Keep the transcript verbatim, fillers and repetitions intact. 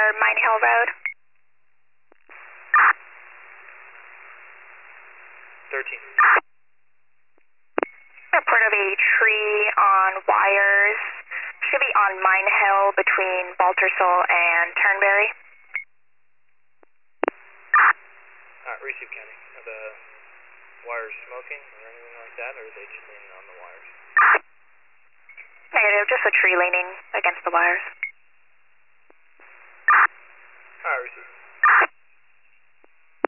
Mine Hill Road. thirteen. Report of a tree on wires. Should be on Mine Hill between Baltersall and Turnberry. Uh, receive County. Are the wires smoking or anything like that, or are they just leaning on the wires? Negative, just a tree leaning against the wires.